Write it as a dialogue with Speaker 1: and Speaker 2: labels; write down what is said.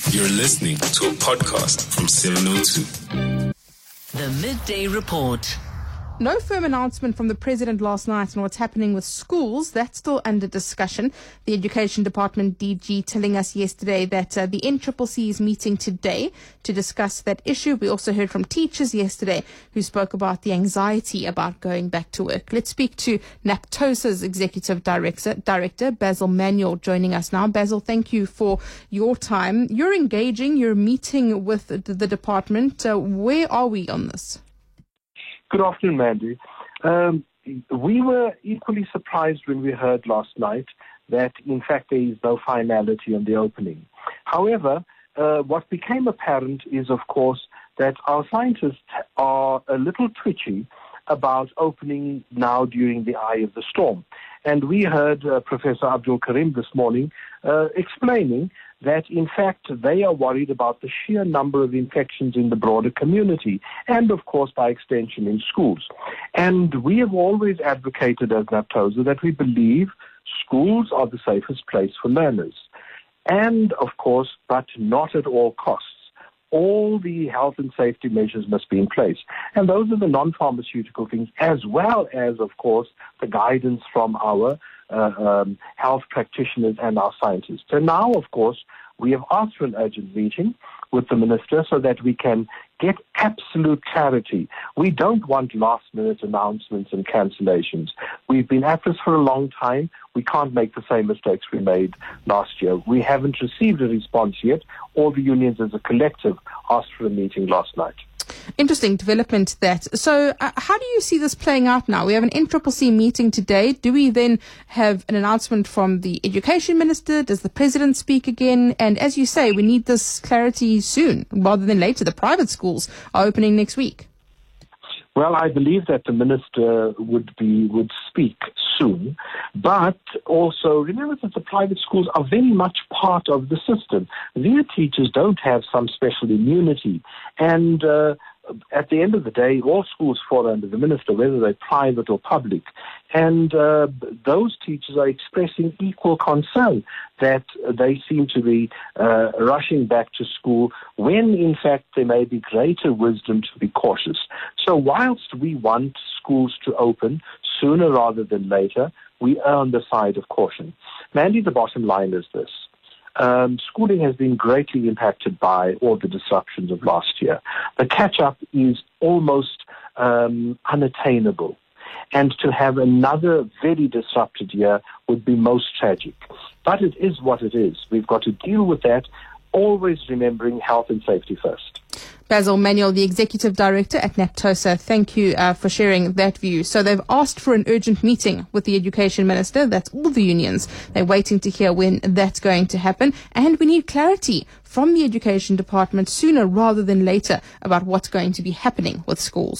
Speaker 1: You're listening to a podcast from 702.
Speaker 2: The Midday Report.
Speaker 3: No firm announcement from the President last night on what's happening with schools. That's still under discussion. The Education Department DG telling us yesterday that the NCCC is meeting today to discuss that issue. We also heard from teachers yesterday who spoke about the anxiety about going back to work. Let's speak to NAPTOSA's Executive Director, Basil Manuel, joining us now. Basil, thank you for your time. You're engaging, you're meeting with the department. Where are we on this?
Speaker 4: Good afternoon, Mandy. We were equally surprised when we heard last night that, in fact, there is no finality on the opening. However, what became apparent is, of course, that our scientists are a little twitchy about opening now during the eye of the storm. And we heard Professor Abdul Karim this morning explaining that, in fact, they are worried about the sheer number of infections in the broader community and, of course, by extension in schools. And we have always advocated as NAPTOSA that we believe schools are the safest place for learners. And, of course, but not at all costs. All the health and safety measures must be in place. And those are the non-pharmaceutical things, as well as, of course, the guidance from our health practitioners and our scientists. And now, of course, we have asked for an urgent meeting with the minister so that we can get absolute clarity. We don't want last-minute announcements and cancellations. We've been at this for a long time. We can't make the same mistakes we made last year. We haven't received a response yet. All the unions as a collective asked for a meeting last night.
Speaker 3: Interesting development that. So how do you see this playing out now? We have an NCCC meeting today. Do we then have an announcement from the Education Minister? Does the President speak again? And as you say, we need this clarity soon rather than later. The private schools are opening next week.
Speaker 4: Well, I believe that the minister would speak soon, but also remember that the private schools are very much part of the system. Their teachers don't have some special immunity, and at the end of the day, all schools fall under the minister, whether they're private or public. And those teachers are expressing equal concern that they seem to be rushing back to school when, in fact, there may be greater wisdom to be cautious. So whilst we want schools to open sooner rather than later, we err on the side of caution. Mandy, the bottom line is this. Schooling has been greatly impacted by all the disruptions of last year. The catch-up is almost unattainable. And to have another very disrupted year would be most tragic. But it is what it is. We've got to deal with that, always remembering health and safety first.
Speaker 3: Basil Manuel, the Executive Director at NAPTOSA, thank you for sharing that view. So they've asked for an urgent meeting with the Education Minister. That's all the unions. They're waiting to hear when that's going to happen. And we need clarity from the Education Department sooner rather than later about what's going to be happening with schools.